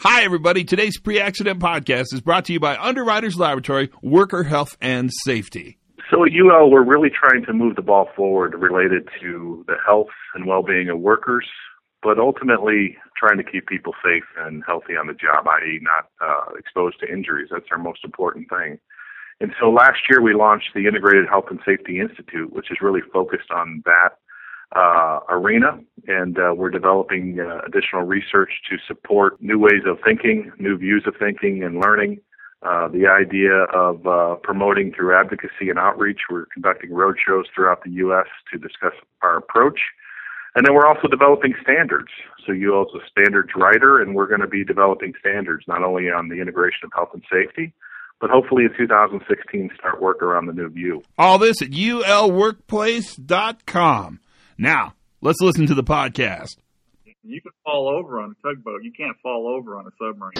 Hi, everybody. Today's Pre-Accident Podcast is brought to you by Underwriters Laboratory, Worker Health and Safety. So at UL, we're really trying to move the ball forward related to the health and well-being of workers, but ultimately trying to keep people safe and healthy on the job, i.e. not exposed to injuries. That's our most important thing. And so last year we launched the Integrated Health and Safety Institute, which is really focused on that arena, and we're developing additional research to support new ways of thinking, new views of thinking and learning. The idea of promoting through advocacy and outreach. We're conducting roadshows throughout the U.S. to discuss our approach. And then we're also developing standards. So UL is a standards writer, and we're going to be developing standards not only on the integration of health and safety, but hopefully in 2016 start work around the new view. All this at ulworkplace.com. Now, let's listen to the podcast. You can fall over on a tugboat. You can't fall over on a submarine.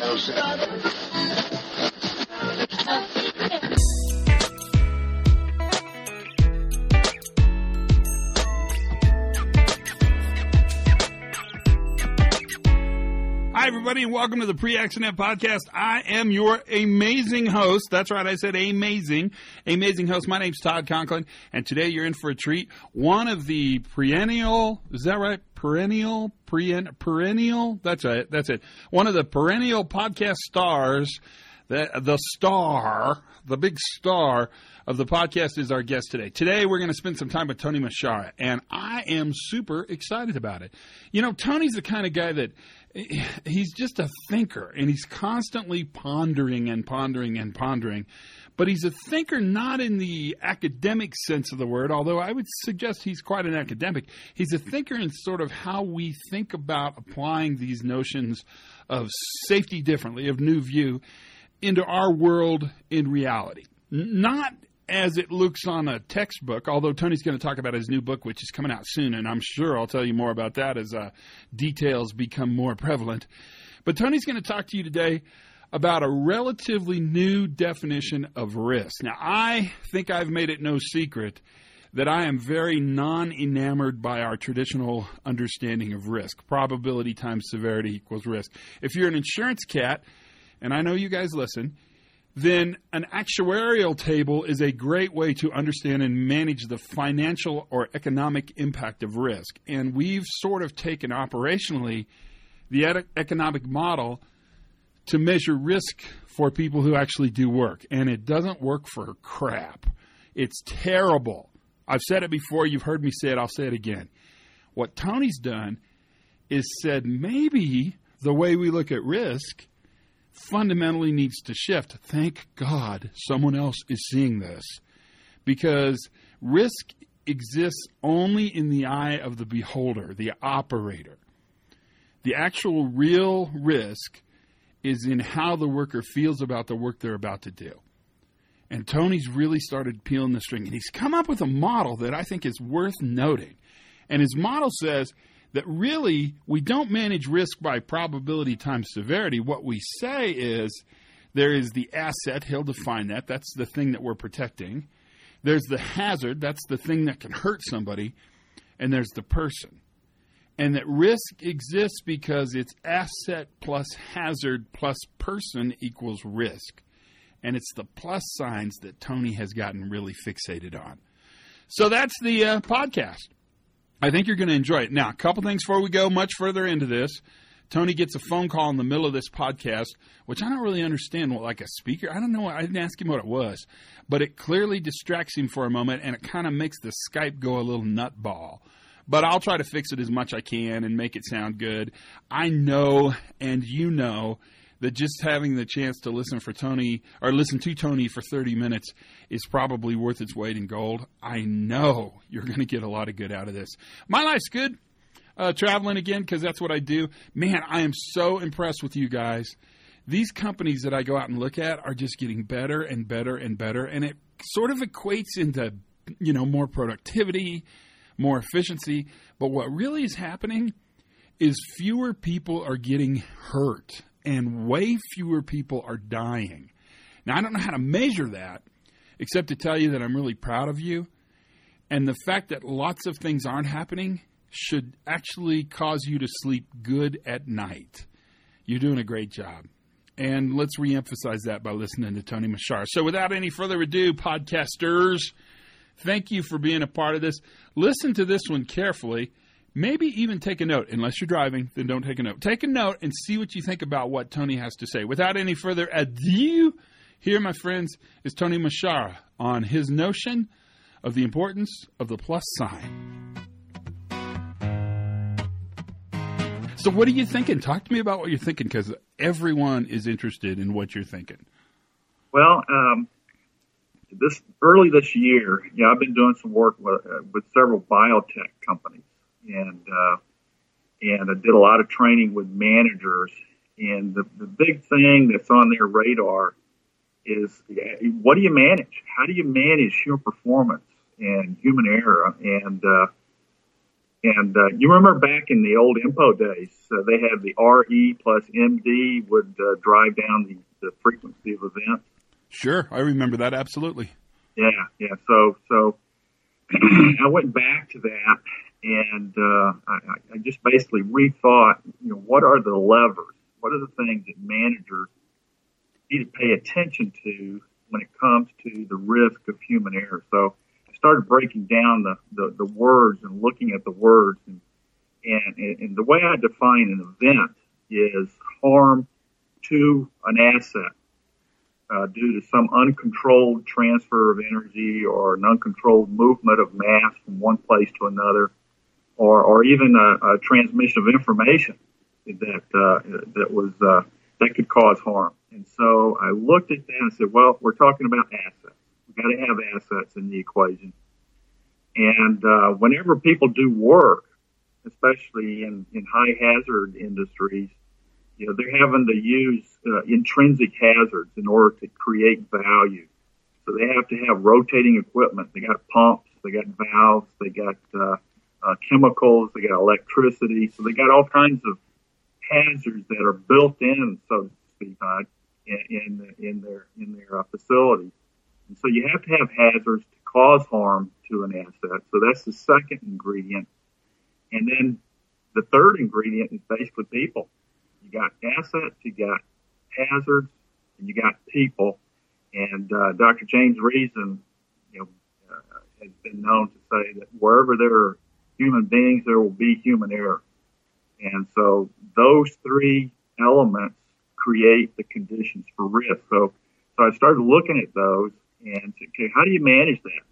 Hi, everybody, and welcome to the Pre-Accident Podcast. I am your amazing host. That's right, I said amazing host. My name's Todd Conklin, and today you're in for a treat. One of the perennial, is that right? Perennial? That's right, that's it. One of the perennial podcast stars, the big star of the podcast is our guest today. Today, we're going to spend some time with Tony Meschara, and I am super excited about it. You know, Tony's the kind of guy that he's just a thinker, and he's constantly pondering, but he's a thinker not in the academic sense of the word, although I would suggest he's quite an academic. He's a thinker in sort of how we think about applying these notions of safety differently, of new view, into our world in reality. Not as it looks on a textbook, although Tony's going to talk about his new book, which is coming out soon, and I'm sure I'll tell you more about that as details become more prevalent. But Tony's going to talk to you today about a relatively new definition of risk. Now, I think I've made it no secret that I am very non-enamored by our traditional understanding of risk. Probability times severity equals risk. If you're an insurance cat, and I know you guys listen, then an actuarial table is a great way to understand and manage the financial or economic impact of risk. And we've sort of taken operationally the economic model to measure risk for people who actually do work. And it doesn't work for crap. It's terrible. I've said it before. You've heard me say it. I'll say it again. What Tony's done is said maybe the way we look at risk fundamentally needs to shift. Thank God someone else is seeing this, because risk exists only in the eye of the beholder, the operator. The actual real risk is in how the worker feels about the work they're about to do. And Tony's really started peeling the string, and he's come up with a model that I think is worth noting. And his model says that really we don't manage risk by probability times severity. What we say is there is the asset, he'll define that, that's the thing that we're protecting. There's the hazard, that's the thing that can hurt somebody. And there's the person. And that risk exists because it's asset plus hazard plus person equals risk. And it's the plus signs that Tony has gotten really fixated on. So that's the podcast. I think you're going to enjoy it. Now, a couple things before we go much further into this. Tony gets a phone call in the middle of this podcast, which I don't really understand, like a speaker. I don't know. I didn't ask him what it was. But it clearly distracts him for a moment, and it kind of makes the Skype go a little nutball. But I'll try to fix it as much I can and make it sound good. I know, and you know, that just having the chance to listen to Tony for 30 minutes is probably worth its weight in gold. I know you're going to get a lot of good out of this. My life's good, traveling again, because that's what I do. Man, I am so impressed with you guys. These companies that I go out and look at are just getting better and better and better, and it sort of equates into, more productivity, more efficiency. But what really is happening is fewer people are getting hurt, and way fewer people are dying. Now, I don't know how to measure that, except to tell you that I'm really proud of you. And the fact that lots of things aren't happening should actually cause you to sleep good at night. You're doing a great job. And let's reemphasize that by listening to Tony Machar. So without any further ado, podcasters, thank you for being a part of this. Listen to this one carefully. Maybe even take a note. Unless you're driving, then don't take a note. Take a note and see what you think about what Tony has to say. Without any further ado, here, my friends, is Tony Machar on his notion of the importance of the plus sign. So what are you thinking? Talk to me about what you're thinking, because everyone is interested in what you're thinking. Well, early this year, I've been doing some work with several biotech companies, and I did a lot of training with managers. And the big thing that's on their radar is, what do you manage? How do you manage human performance and human error? And you remember back in the old INPO days, they had the RE plus MD would drive down the frequency of events. Sure, I remember that, absolutely. Yeah. So I went back to that, and I just basically rethought, what are the levers? What are the things that managers need to pay attention to when it comes to the risk of human error? So I started breaking down the words and looking at the words, and the way I define an event is harm to an asset due to some uncontrolled transfer of energy or an uncontrolled movement of mass from one place to another, or even a transmission of information that could cause harm. And so I looked at that and said, well, we're talking about assets. We've got to have assets in the equation. And whenever people do work, especially in high hazard industries, they're having to use intrinsic hazards in order to create value. So they have to have rotating equipment. They got pumps, they got valves, they got chemicals, they got electricity. So they got all kinds of hazards that are built in, so to speak, in their facilities. And so you have to have hazards to cause harm to an asset. So that's the second ingredient. And then the third ingredient is basically people. You got assets, you got hazards, and you got people. And Dr. James Reason, has been known to say that wherever there are human beings, there will be human error. And so those three elements create the conditions for risk. So I started looking at those and said, okay, how do you manage that?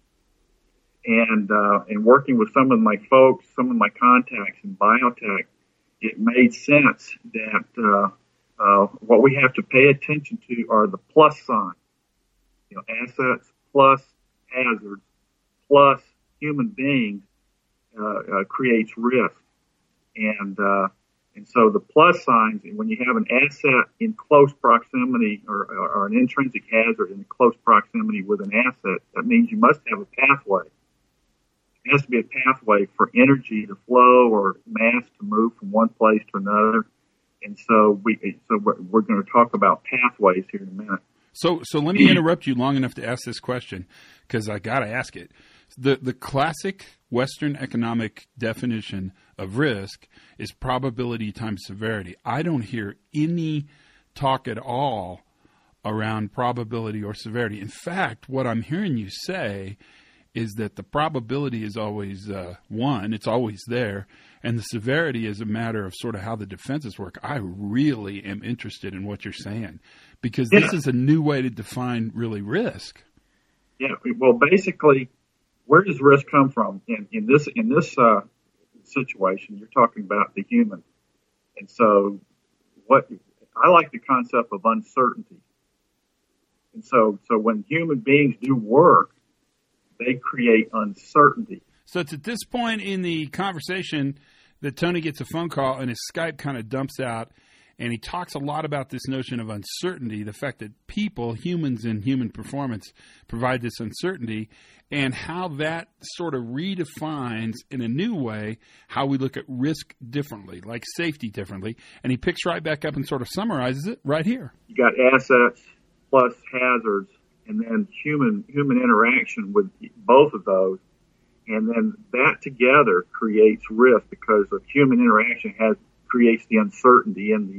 And working with some of my folks, some of my contacts in biotech, it made sense that what we have to pay attention to are the plus signs. Assets plus hazards plus human beings creates risk. And so the plus signs, when you have an asset in close proximity or an intrinsic hazard in close proximity with an asset, that means you must have a pathway. It has to be a pathway for energy to flow or mass to move from one place to another. And so we're going to talk about pathways here in a minute. So let me interrupt you long enough to ask this question, because I got to ask it. The classic Western economic definition of risk is probability times severity. I don't hear any talk at all around probability or severity. In fact, what I'm hearing you say is that the probability is always one, it's always there, and the severity is a matter of sort of how the defenses work. I really am interested in what you're saying, because this is a new way to define really risk. Yeah, well, basically, where does risk come from? In this situation, you're talking about the human. And so I like the concept of uncertainty. And so when human beings do work, they create uncertainty. So it's at this point in the conversation that Tony gets a phone call and his Skype kind of dumps out, and he talks a lot about this notion of uncertainty, the fact that people, humans in human performance, provide this uncertainty, and how that sort of redefines in a new way how we look at risk differently, like safety differently. And he picks right back up and sort of summarizes it right here. You got assets plus hazards, and then human interaction with both of those. And then that together creates risk, because of human interaction creates the uncertainty in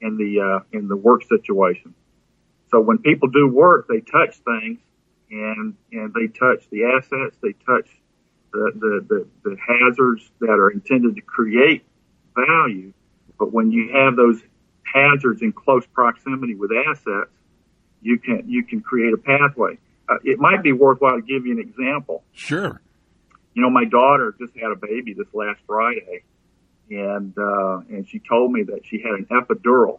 in the work situation. So when people do work, they touch things, and they touch the assets, they touch the hazards that are intended to create value. But when you have those hazards in close proximity with assets, you can create a pathway. It might be worthwhile to give you an example. Sure. My daughter just had a baby this last Friday, and she told me that she had an epidural.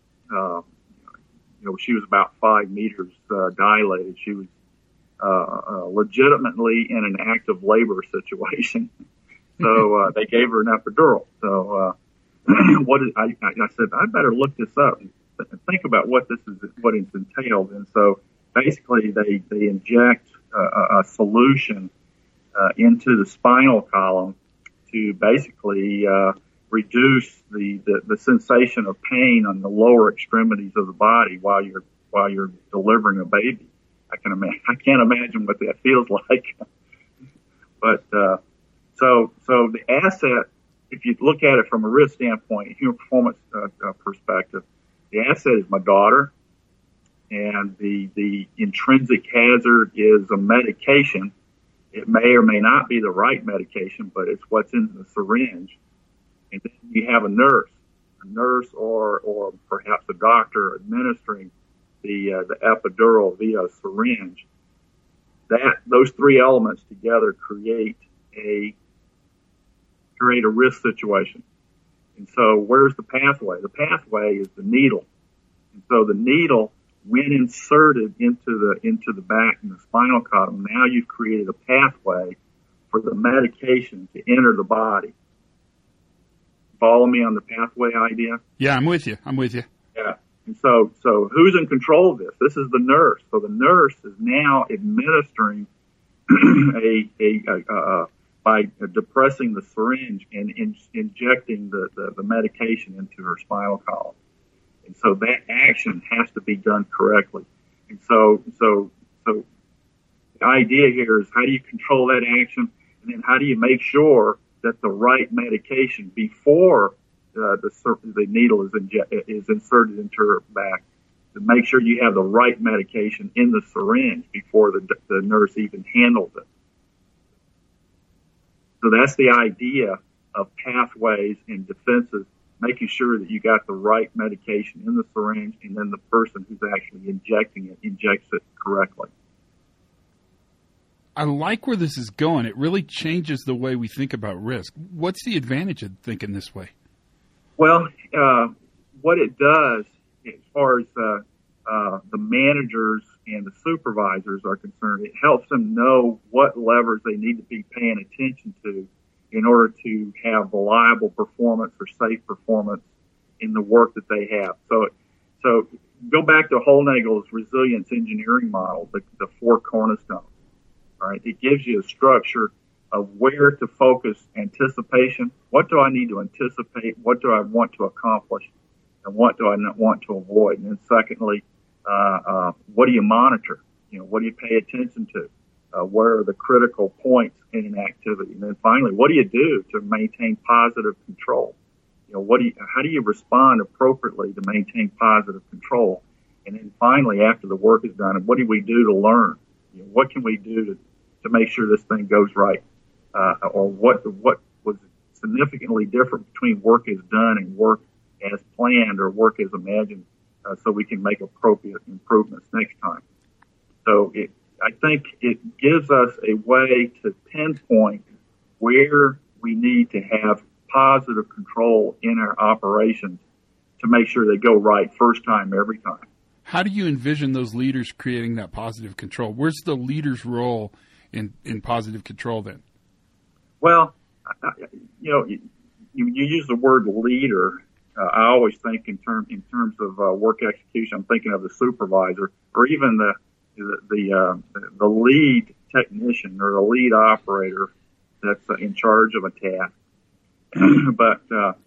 She was about 5 meters dilated. She was legitimately in an active labor situation. So they gave her an epidural. So I said, I better look this up and think about what it's entailed. And so basically they inject a solution into the spinal column to basically reduce the sensation of pain on the lower extremities of the body while you're delivering a baby. I can't imagine what that feels like. But so the asset, if you look at it from a risk standpoint, human performance perspective, the asset is my daughter, and the intrinsic hazard is a medication. It may or may not be the right medication, but it's what's in the syringe. And then you have a nurse or perhaps a doctor administering the epidural via a syringe. Those three elements together create a risk situation. And so where's the pathway? The pathway is the needle. And so the needle, when inserted into the back and the spinal column, now you've created a pathway for the medication to enter the body. Follow me on the pathway idea? Yeah, I'm with you. Yeah. And so who's in control of this? This is the nurse. So the nurse is now administering by depressing the syringe and injecting the medication into her spinal column. And so that action has to be done correctly. And so the idea here is, how do you control that action? And then how do you make sure that the right medication before the needle is inserted into her back, to make sure you have the right medication in the syringe before the nurse even handles it. So that's the idea of pathways and defenses, making sure that you got the right medication in the syringe, and then the person who's actually injecting it injects it correctly. I like where this is going. It really changes the way we think about risk. What's the advantage of thinking this way? Well, what it does, as far as the managers and the supervisors are concerned, it helps them know what levers they need to be paying attention to in order to have reliable performance or safe performance in the work that they have. So go back to Hollnagel's resilience engineering model, the 4 cornerstones. All right, it gives you a structure of where to focus anticipation. What do I need to anticipate? What do I want to accomplish? And what do I not want to avoid? And then secondly, what do you monitor? What do you pay attention to? Where are the critical points in an activity? And then finally, what do you do to maintain positive control? How do you respond appropriately to maintain positive control? And then finally, after the work is done, what do we do to learn? What can we do to make sure this thing goes right? Or what was significantly different between work as done and work as planned or work as imagined, so we can make appropriate improvements next time. So I think it gives us a way to pinpoint where we need to have positive control in our operations to make sure they go right first time, every time. How do you envision those leaders creating that positive control? Where's the leader's role in positive control then? Well, you use the word leader. I always think in terms of work execution. I'm thinking of the supervisor, or even the lead technician or the lead operator that's in charge of a task. But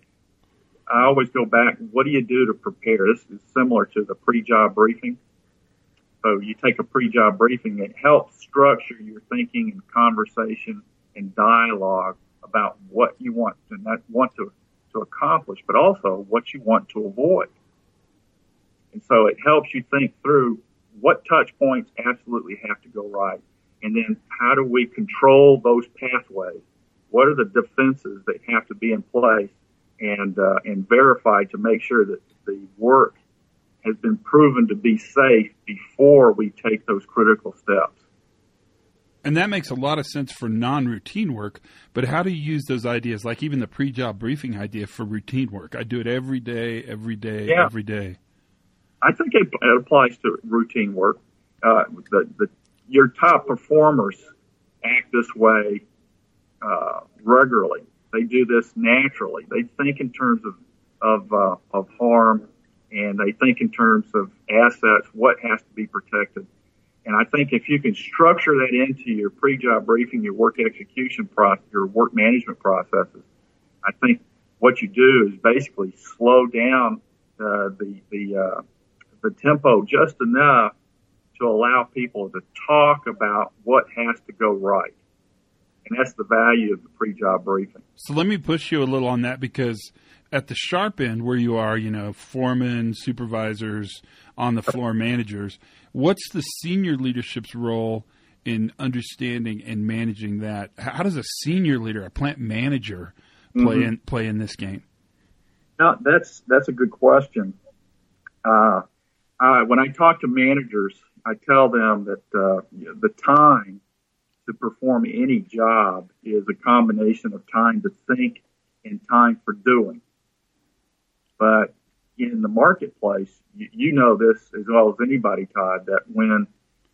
I always go back, what do you do to prepare? This is similar to the pre-job briefing. So you take a pre-job briefing, it helps structure your thinking and conversation and dialogue about what you want to accomplish, but also what you want to avoid. And so it helps you think through what touch points absolutely have to go right. And then how do we control those pathways? What are the defenses that have to be in place and verified to make sure that the work has been proven to be safe before we take those critical steps? And that makes a lot of sense for non-routine work, but how do you use those ideas, like even the pre-job briefing idea, for routine work? I do it every day. I think it applies to routine work. Your top performers act this way regularly. They do this naturally. They think in terms of harm, and they think in terms of assets, what has to be protected. And I think if you can structure that into your pre-job briefing, your work execution process, your work management processes, I think what you do is basically slow down the tempo just enough to allow people to talk about what has to go right. And that's the value of the pre-job briefing. So let me push you a little on that, because at the sharp end where you are, foremen, supervisors, on the floor managers, what's the senior leadership's role in understanding and managing that? How does a senior leader, a plant manager, play in this game? Now, that's a good question. When I talk to managers, I tell them that the time to perform any job is a combination of time to think and time for doing. But in the marketplace, you know this as well as anybody, Todd, that when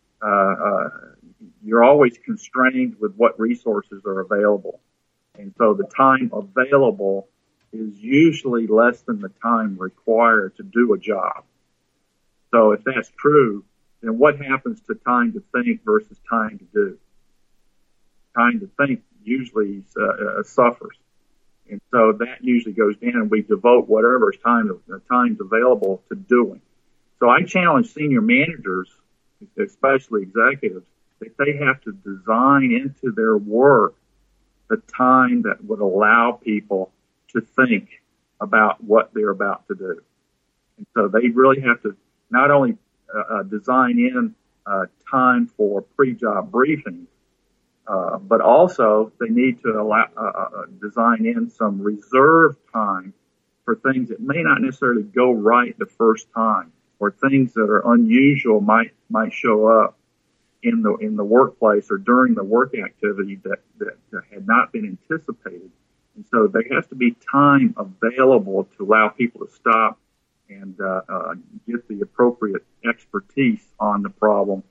you're always constrained with what resources are available. And so the time available is usually less than the time required to do a job. So if that's true, then what happens to time to think versus time to do? Time to think usually suffers. And so that usually goes down, and we devote whatever time's available to doing. So I challenge senior managers, especially executives, that they have to design into their work the time that would allow people to think about what they're about to do. And so they really have to not only design in time for pre-job briefings, but also they need to allow design in some reserve time for things that may not necessarily go right the first time, or things that are unusual might show up in the workplace or during the work activity that had not been anticipated. And so there has to be time available to allow people to stop and get the appropriate expertise on the problem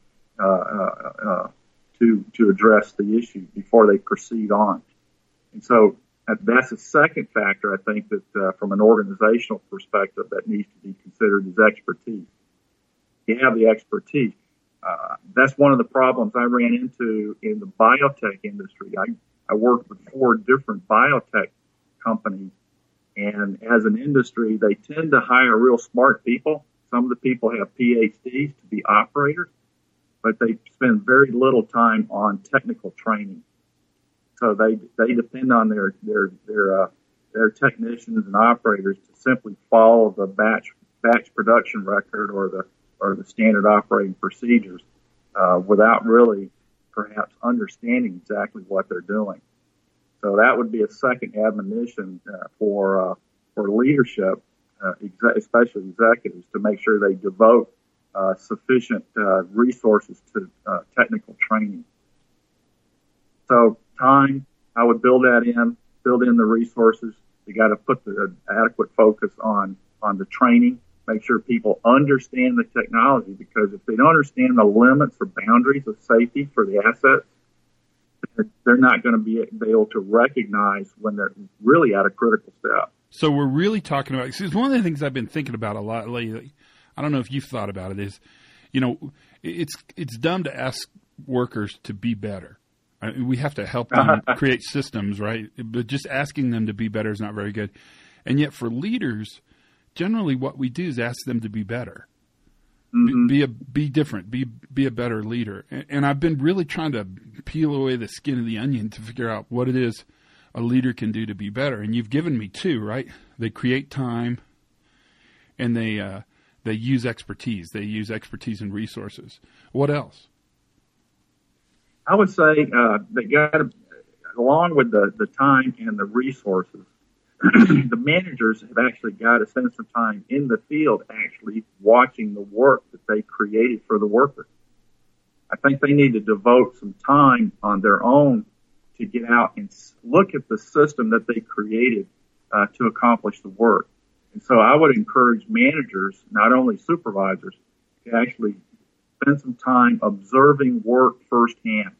to address the issue before they proceed on. And so that's a second factor, I think, that from an organizational perspective that needs to be considered is expertise. You have the expertise. That's one of the problems I ran into in the biotech industry. I worked with 4 different biotech companies, and as an industry, they tend to hire real smart people. Some of the people have PhDs to be operators, but they spend very little time on technical training. So they depend on their technicians and operators to simply follow the batch production record or the standard operating procedures without really perhaps understanding exactly what they're doing. So that would be a second admonition for leadership, especially executives, to make sure they devote sufficient resources to technical training. So time, I would build in the resources. You got to put the adequate focus on the training. Make sure people understand the technology, because if they don't understand the limits or boundaries of safety for the assets, they're not going to be able to recognize when they're really at a critical step. So we're really talking about, because one of the things I've been thinking about a lot lately, I don't know if you've thought about it, is, it's dumb to ask workers to be better. We have to help them create systems, right? But just asking them to be better is not very good. And yet for leaders, generally what we do is ask them to be better. Mm-hmm. Be different, be a better leader. And I've been really trying to peel away the skin of the onion to figure out what it is a leader can do to be better. And you've given me 2, right? They create time, and they They use expertise. They use expertise and resources. What else? I would say they got to, along with the time and the resources, the managers have actually got to spend some time in the field actually watching the work that they created for the workers. I think they need to devote some time on their own to get out and look at the system that they created to accomplish the work. And so I would encourage managers, not only supervisors, to actually spend some time observing work firsthand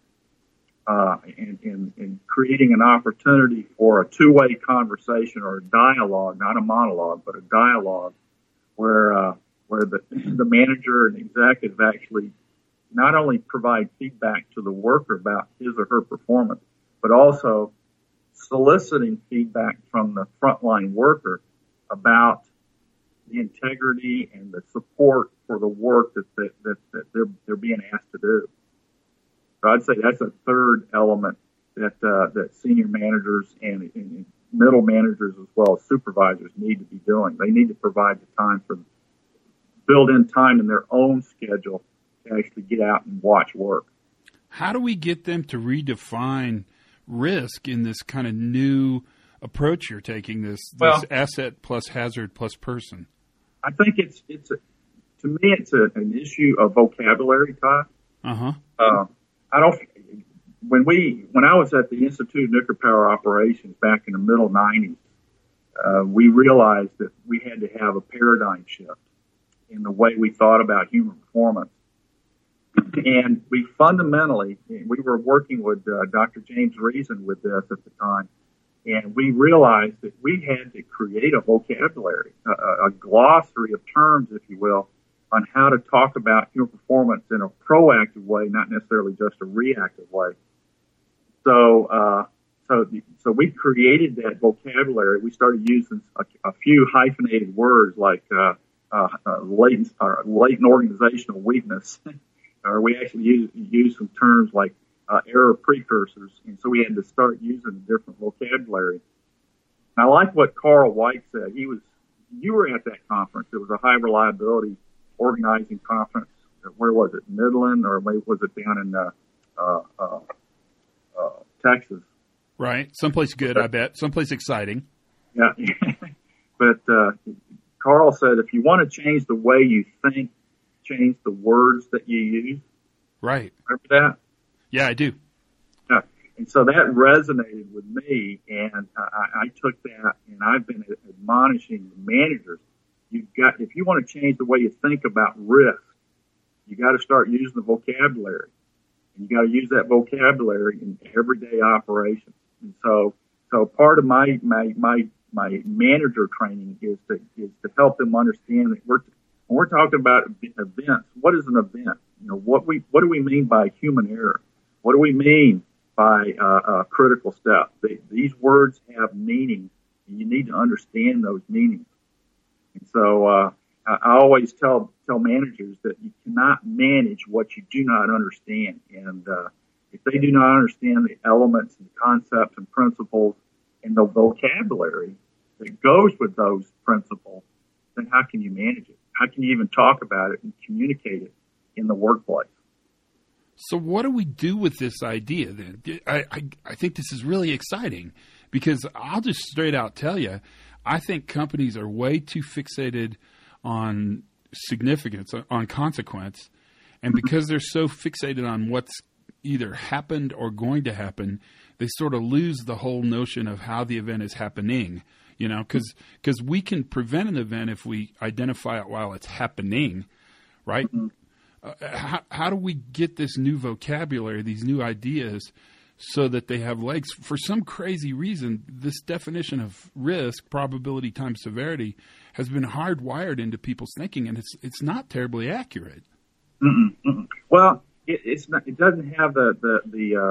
and creating an opportunity for a two-way conversation or a dialogue, not a monologue, but a dialogue where the manager and executive actually not only provide feedback to the worker about his or her performance, but also soliciting feedback from the frontline worker about the integrity and the support for the work that they're being asked to do. So I'd say that's a third element that senior managers and middle managers as well as supervisors need to be doing. They need to provide the time build in time in their own schedule to actually get out and watch work. How do we get them to redefine risk in this kind of new approach you're taking, this asset plus hazard plus person? I think it's an issue of vocabulary, Todd. When I was at the Institute of Nuclear Power Operations back in the middle 90s, we realized that we had to have a paradigm shift in the way we thought about human performance. And we were working with Dr. James Reason with this at the time, and we realized that we had to create a vocabulary, a glossary of terms, if you will, on how to talk about human performance in a proactive way, not necessarily just a reactive way. So we created that vocabulary. We started using a few hyphenated words like latent organizational weakness, or we actually used some terms like error precursors, and so we had to start using a different vocabulary. And I like what Carl White said. You were at that conference. It was a high reliability organizing conference. Where was it? Midland, or was it down in Texas? Right. Someplace good, I bet. Someplace exciting. Yeah. But Carl said, if you want to change the way you think, change the words that you use. Right. Remember that? Yeah, I do. Yeah. And so that resonated with me, and I took that, and I've been admonishing the managers. If you want to change the way you think about risk, you got to start using the vocabulary, and you got to use that vocabulary in everyday operations. And so part of my manager training is to help them understand that when we're talking about events, what is an event? What do we mean by human error? What do we mean by critical step? These words have meaning, and you need to understand those meanings. And so I always tell managers that you cannot manage what you do not understand. And if they do not understand the elements and concepts and principles and the vocabulary that goes with those principles, then how can you manage it? How can you even talk about it and communicate it in the workplace? So what do we do with this idea then? I think this is really exciting, because I'll just straight out tell you, I think companies are way too fixated on significance, on consequence, and because they're so fixated on what's either happened or going to happen, they sort of lose the whole notion of how the event is happening. Because we can prevent an event if we identify it while it's happening, right? Mm-hmm. How do we get this new vocabulary, these new ideas, so that they have legs? For some crazy reason, this definition of risk, probability times severity, has been hardwired into people's thinking, and it's not terribly accurate. Mm-mm, mm-mm. Well, it's not. It doesn't have the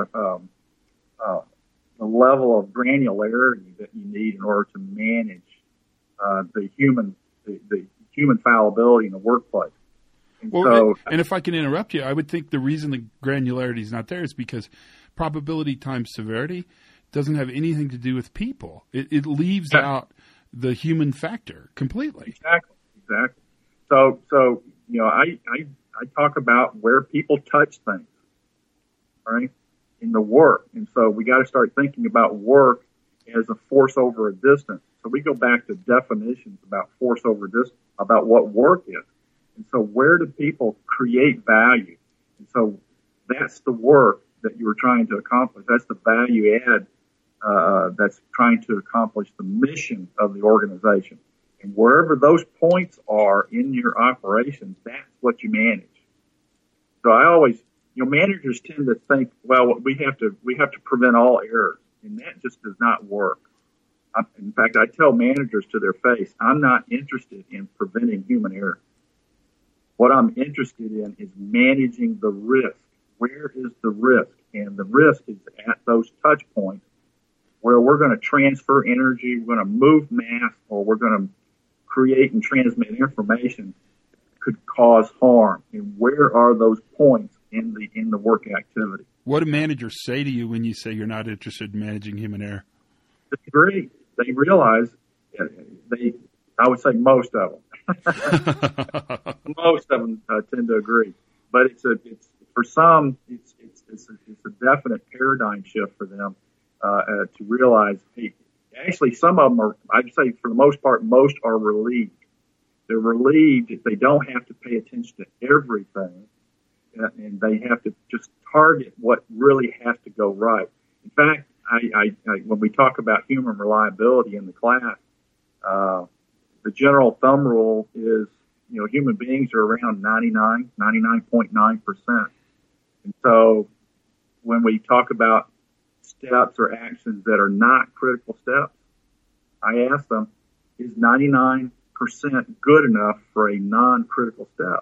level of granularity that you need in order to manage the human fallibility in the workplace. And if I can interrupt you, I would think the reason the granularity is not there is because probability times severity doesn't have anything to do with people. It leaves out the human factor completely. Exactly. So, I talk about where people touch things, right, in the work. And so we got to start thinking about work as a force over a distance. So we go back to definitions about force over distance, about what work is. And so where do people create value? And so that's the work that you were trying to accomplish. That's the value add that's trying to accomplish the mission of the organization. And wherever those points are in your operations, that's what you manage. So I always, managers tend to think, well, we have to prevent all errors, and that just does not work. In fact, I tell managers to their face, I'm not interested in preventing human error. What I'm interested in is managing the risk. Where is the risk? And the risk is at those touch points where we're going to transfer energy, we're going to move mass, or we're going to create and transmit information that could cause harm. And where are those points in the work activity? What do managers say to you when you say you're not interested in managing human error? They agree. They realize, I would say most of them. Most of them tend to agree. But it's for some, it's a definite paradigm shift for them to realize, hey, actually some of them are, I'd say for the most part, most are relieved. They're relieved that they don't have to pay attention to everything, and they have to just target what really has to go right. In fact, I when we talk about human reliability in the class, the general thumb rule is, human beings are around 99.9%. And so when we talk about steps or actions that are not critical steps, I ask them, is 99% good enough for a non-critical step?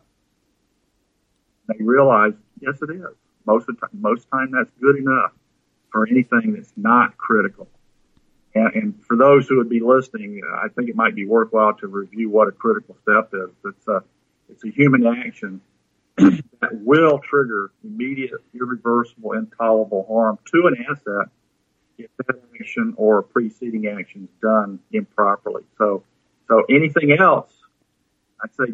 They realize, yes, it is. Most time that's good enough for anything that's not critical. And for those who would be listening, I think it might be worthwhile to review what a critical step is. It's a human action that will trigger immediate, irreversible, intolerable harm to an asset if that action or preceding action is done improperly. So anything else, I'd say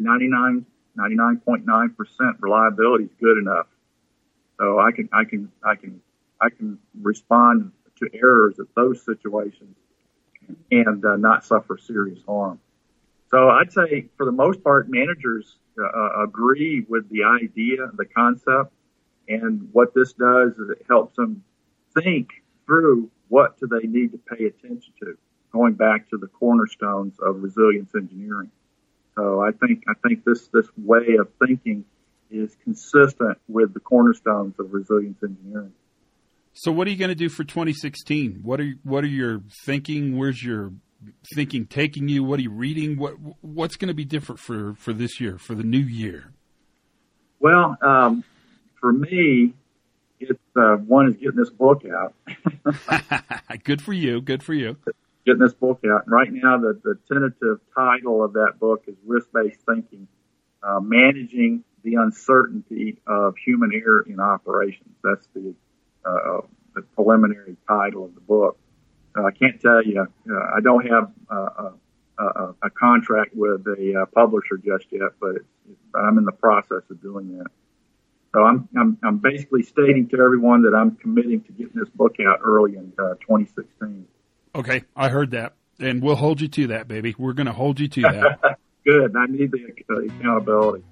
99.9% reliability is good enough. So I can respond to errors at those situations and not suffer serious harm. So I'd say for the most part, managers agree with the idea, the concept, and what this does is it helps them think through what do they need to pay attention to, going back to the cornerstones of resilience engineering. So I think this way of thinking is consistent with the cornerstones of resilience engineering. So what are you going to do for 2016? What are your thinking? Where's your thinking taking you? What are you reading? What's going to be different for this year, for the new year? Well, for me, it's one is getting this book out. Good for you. Good for you. Getting this book out. Right now, the tentative title of that book is Risk-Based Thinking, Managing the Uncertainty of Human Error in Operations. That's the preliminary title of the book. I can't tell you, I don't have a contract with a publisher just yet, but I'm in the process of doing that. So I'm basically stating to everyone that I'm committing to getting this book out early in 2016. Okay, I heard that, and we'll hold you to that, baby. We're going to hold you to that. Good. I need the accountability.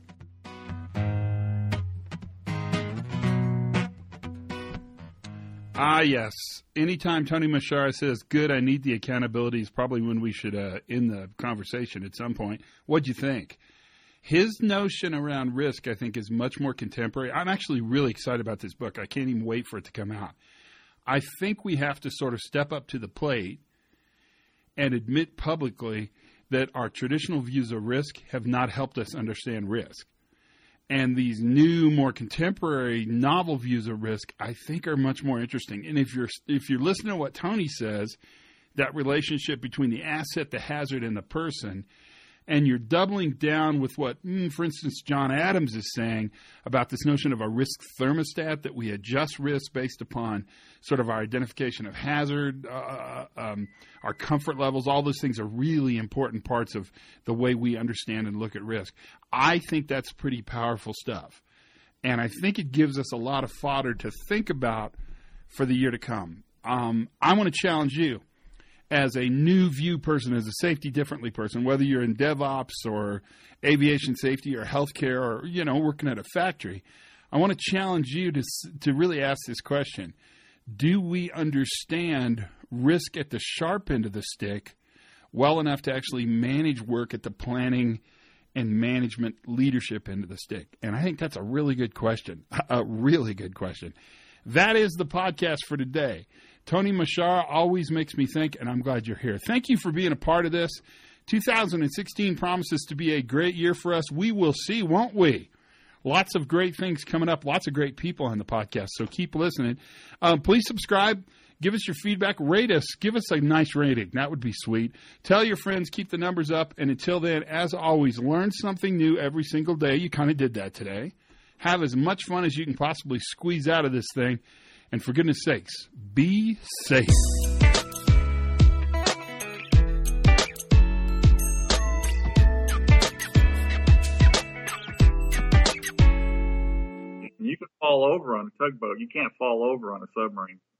Ah, yes. Anytime Tony Mushara says, good, I need the accountability, is probably when we should end the conversation at some point. What'd you think? His notion around risk, I think, is much more contemporary. I'm actually really excited about this book. I can't even wait for it to come out. I think we have to sort of step up to the plate and admit publicly that our traditional views of risk have not helped us understand risk. And these new, more contemporary, novel views of risk, I think, are much more interesting. And if you're listening to what Tony says, that relationship between the asset, the hazard, and the person, and you're doubling down with what, for instance, John Adams is saying about this notion of a risk thermostat, that we adjust risk based upon sort of our identification of hazard, our comfort levels. All those things are really important parts of the way we understand and look at risk. I think that's pretty powerful stuff. And I think it gives us a lot of fodder to think about for the year to come. I want to challenge you as a new view person, as a safety differently person, whether you're in DevOps or aviation safety or healthcare or, working at a factory. I want to challenge you to really ask this question. Do we understand risk at the sharp end of the stick well enough to actually manage work at the planning and management leadership end of the stick? And I think that's a really good question, a really good question. That is the podcast for today. Tony Machara always makes me think, and I'm glad you're here. Thank you for being a part of this. 2016 promises to be a great year for us. We will see, won't we? Lots of great things coming up, lots of great people on the podcast, so keep listening. Please subscribe. Give us your feedback. Rate us. Give us a nice rating. That would be sweet. Tell your friends. Keep the numbers up. And until then, as always, learn something new every single day. You kind of did that today. Have as much fun as you can possibly squeeze out of this thing. And for goodness sakes, be safe. You can fall over on a tugboat. You can't fall over on a submarine.